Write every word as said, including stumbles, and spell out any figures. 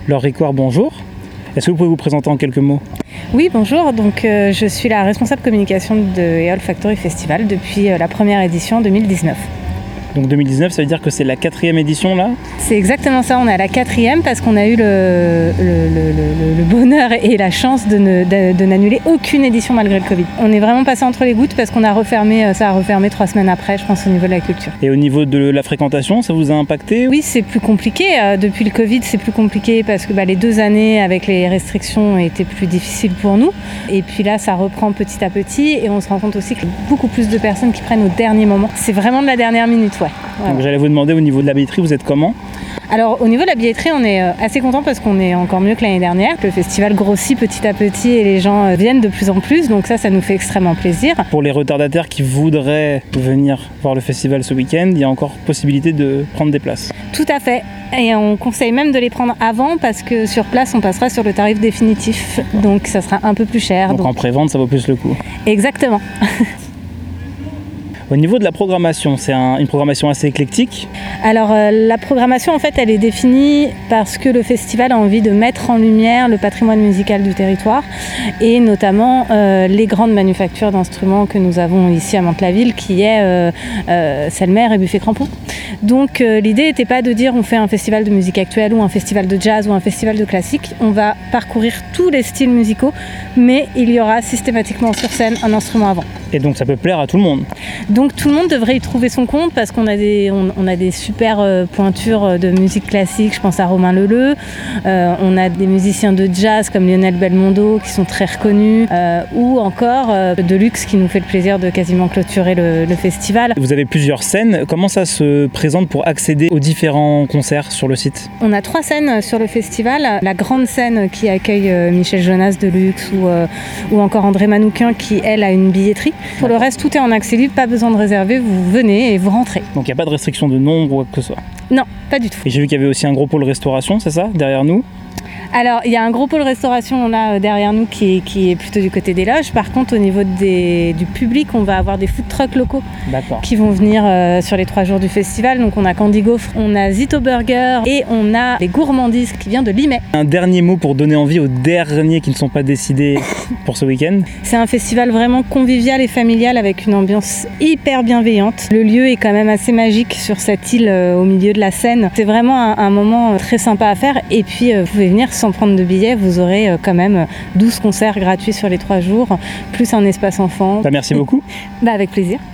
Laure Ricoire, bonjour. Est-ce que vous pouvez vous présenter en quelques mots ? Oui, bonjour. Donc, euh, je suis la responsable communication de Eole Factory Festival depuis euh, la première édition en deux mille dix-neuf. Donc deux mille dix-neuf, ça veut dire que c'est la quatrième édition là ? C'est exactement ça, on est à la quatrième parce qu'on a eu le, le, le, le, le bonheur et la chance de, ne, de, de n'annuler aucune édition malgré le Covid. On est vraiment passé entre les gouttes parce qu'on a refermé, ça a refermé trois semaines après, je pense, au niveau de la culture. Et au niveau de la fréquentation, ça vous a impacté ? Oui, c'est plus compliqué. Depuis le Covid, c'est plus compliqué parce que bah, les deux années avec les restrictions étaient plus difficiles pour nous. Et puis là, ça reprend petit à petit et on se rend compte aussi qu'il y a beaucoup plus de personnes qui prennent au dernier moment. C'est vraiment de la dernière minute. Ouais. Donc j'allais vous demander au niveau de la billetterie, vous êtes comment ? Alors au niveau de la billetterie, on est assez content parce qu'on est encore mieux que l'année dernière. Le festival grossit petit à petit et les gens viennent de plus en plus, donc ça, ça nous fait extrêmement plaisir. Pour les retardataires qui voudraient venir voir le festival ce week-end, il y a encore possibilité de prendre des places. Tout à fait. Et on conseille même de les prendre avant parce que sur place, on passera sur le tarif définitif, donc ça sera un peu plus cher. Donc, donc... en pré-vente, ça vaut plus le coup. Exactement. Au niveau de la programmation, c'est un, une programmation assez éclectique. Alors euh, la programmation en fait elle est définie parce que le festival a envie de mettre en lumière le patrimoine musical du territoire et notamment euh, les grandes manufactures d'instruments que nous avons ici à Mantes-la-Ville qui est euh, euh, Selmer et Buffet Crampon. Donc euh, l'idée n'était pas de dire on fait un festival de musique actuelle ou un festival de jazz ou un festival de classique. On va parcourir tous les styles musicaux mais il y aura systématiquement sur scène un instrument avant. Et donc ça peut plaire à tout le monde. Donc tout le monde devrait y trouver son compte parce qu'on a des, on, on a des super euh, pointures de musique classique, je pense à Romain Leleu, euh, on a des musiciens de jazz comme Lionel Belmondo qui sont très reconnus, euh, ou encore euh, Deluxe qui nous fait le plaisir de quasiment clôturer le, le festival. Vous avez plusieurs scènes, comment ça se présente pour accéder aux différents concerts sur le site ? On a trois scènes sur le festival, la grande scène qui accueille euh, Michel Jonas de Deluxe ou, euh, ou encore André Manoukian qui elle a une billetterie. Pour le reste, tout est en accès libre, pas besoin de réserver, vous venez et vous rentrez. Donc il n'y a pas de restriction de nombre ou quoi que ce soit ? Non, pas du tout. Et j'ai vu qu'il y avait aussi un gros pôle restauration, c'est ça, derrière nous ? Alors, il y a un gros pôle restauration là derrière nous qui est, qui est plutôt du côté des loges. Par contre, au niveau des, du public, on va avoir des food trucks locaux D'accord. qui vont venir euh, sur les trois jours du festival. Donc, on a Candy Gaufre, on a Zito Burger et on a les gourmandises qui viennent de Limay. Un dernier mot pour donner envie aux derniers qui ne sont pas décidés pour ce week-end. C'est un festival vraiment convivial et familial avec une ambiance hyper bienveillante. Le lieu est quand même assez magique sur cette île euh, au milieu de la Seine. C'est vraiment un, un moment très sympa à faire. Et puis, euh, vous pouvez venir sans prendre de billets, vous aurez quand même douze concerts gratuits sur les trois jours, plus un espace enfant. Bah, merci beaucoup. Bah, avec plaisir.